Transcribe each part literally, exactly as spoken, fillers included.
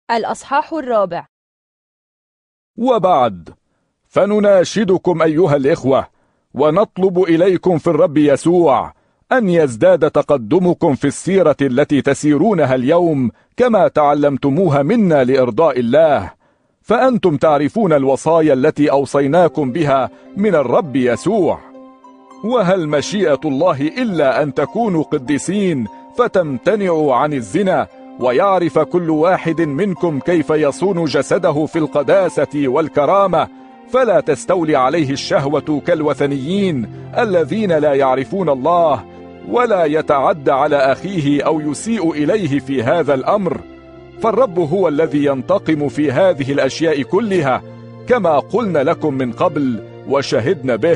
الأصحاح الرابع. وبعد، فنناشدكم أيها الإخوة ونطلب إليكم في الرب يسوع أن يزداد تقدمكم في السيرة التي تسيرونها اليوم كما تعلمتموها منا لإرضاء الله، فأنتم تعرفون الوصايا التي أوصيناكم بها من الرب يسوع. وهل مشيئة الله إلا أن تكونوا قديسين فتمتنعوا عن الزنا، ويعرف كل واحد منكم كيف يصون جسده في القداسة والكرامة، فلا تستولي عليه الشهوة كالوثنيين الذين لا يعرفون الله، ولا يتعدى على أخيه أو يسيء إليه في هذا الأمر، فالرب هو الذي ينتقم في هذه الأشياء كلها، كما قلنا لكم من قبل وشهدنا به،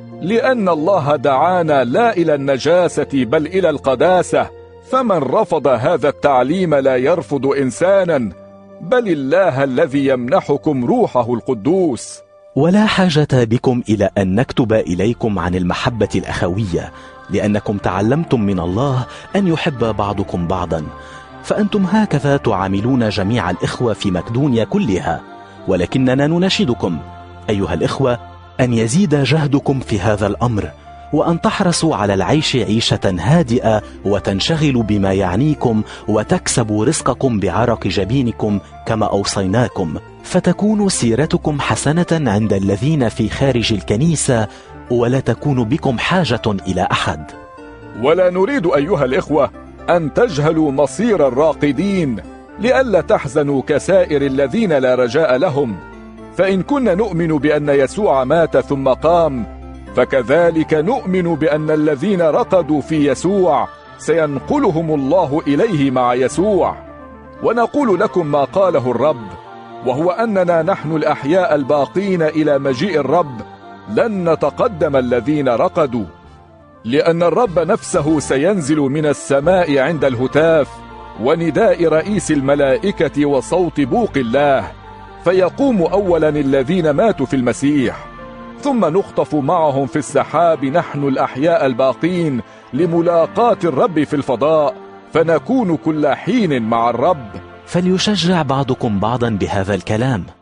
لأن الله دعانا لا إلى النجاسة بل إلى القداسة، فمن رفض هذا التعليم لا يرفض إنسانا بل الله الذي يمنحكم روحه القدوس. ولا حاجة بكم إلى أن نكتب إليكم عن المحبة الأخوية، لأنكم تعلمتم من الله أن يحب بعضكم بعضا، فأنتم هكذا تعاملون جميع الإخوة في مقدونيا كلها. ولكننا نناشدكم أيها الإخوة أن يزيد جهدكم في هذا الأمر، وأن تحرصوا على العيش عيشة هادئة، وتنشغلوا بما يعنيكم، وتكسبوا رزقكم بعرق جبينكم كما أوصيناكم، فتكون سيرتكم حسنة عند الذين في خارج الكنيسة، ولا تكون بكم حاجة إلى أحد. ولا نريد أيها الإخوة أن تجهلوا مصير الراقدين، لئلا تحزنوا كسائر الذين لا رجاء لهم، فإن كنا نؤمن بأن يسوع مات ثم قام، فكذلك نؤمن بأن الذين رقدوا في يسوع سينقلهم الله إليه مع يسوع. ونقول لكم ما قاله الرب، وهو أننا نحن الأحياء الباقين إلى مجيء الرب لن نتقدم الذين رقدوا، لأن الرب نفسه سينزل من السماء عند الهتاف ونداء رئيس الملائكة وصوت بوق الله، فيقوم أولا الذين ماتوا في المسيح، ثم نخطف معهم في السحاب نحن الأحياء الباقين لملاقاة الرب في الفضاء، فنكون كل حين مع الرب. فليشجع بعضكم بعضا بهذا الكلام.